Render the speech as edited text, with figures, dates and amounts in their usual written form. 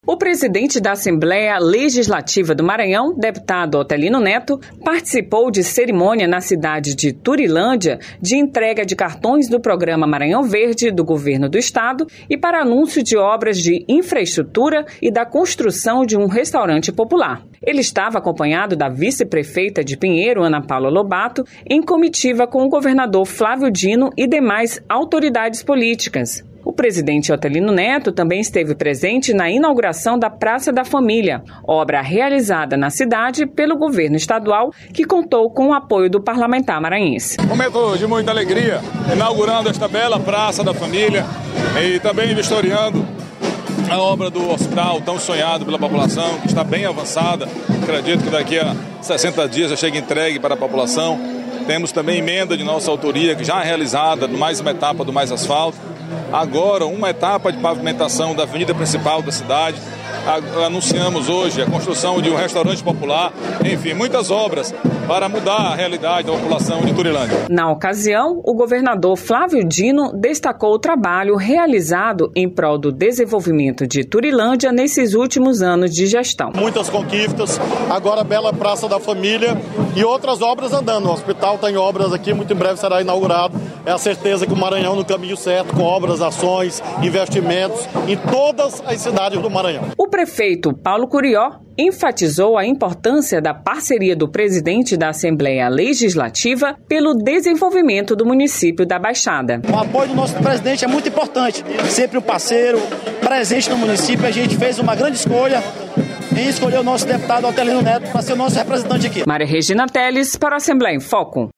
O presidente da Assembleia Legislativa do Maranhão, deputado Otelino Neto, participou de cerimônia na cidade de Turilândia de entrega de cartões do programa Maranhão Verde do governo do estado e para anúncio de obras de infraestrutura e da construção de um restaurante popular. Ele estava acompanhado da vice-prefeita de Pinheiro, Ana Paula Lobato, em comitiva com o governador Flávio Dino e demais autoridades políticas. O presidente Otelino Neto também esteve presente na inauguração da Praça da Família, obra realizada na cidade pelo governo estadual, que contou com o apoio do parlamentar maranhense. Momento de muita alegria, inaugurando esta bela Praça da Família e também vistoriando a obra do hospital tão sonhado pela população, que está bem avançada. Acredito que daqui a 60 dias já chega entregue para a população. Temos também emenda de nossa autoria, que já é realizada, mais uma etapa do Mais Asfalto. Agora, uma etapa de pavimentação da avenida principal da cidade. Anunciamos hoje a construção de um restaurante popular. Enfim, muitas obras para mudar a realidade da população de Turilândia. Na ocasião, o governador Flávio Dino destacou o trabalho realizado em prol do desenvolvimento de Turilândia nesses últimos anos de gestão. Muitas conquistas, agora a bela Praça da Família e outras obras andando. O hospital está em obras aqui, muito em breve será inaugurado. É a certeza que o Maranhão no caminho certo, com obras, ações, investimentos em todas as cidades do Maranhão. O prefeito Paulo Curió enfatizou a importância da parceria do presidente da Assembleia Legislativa pelo desenvolvimento do município da Baixada. O apoio do nosso presidente é muito importante, sempre um parceiro, presente no município. A gente fez uma grande escolha em escolher o nosso deputado Otelino Neto para ser o nosso representante aqui. Maria Regina Teles para a Assembleia em Foco.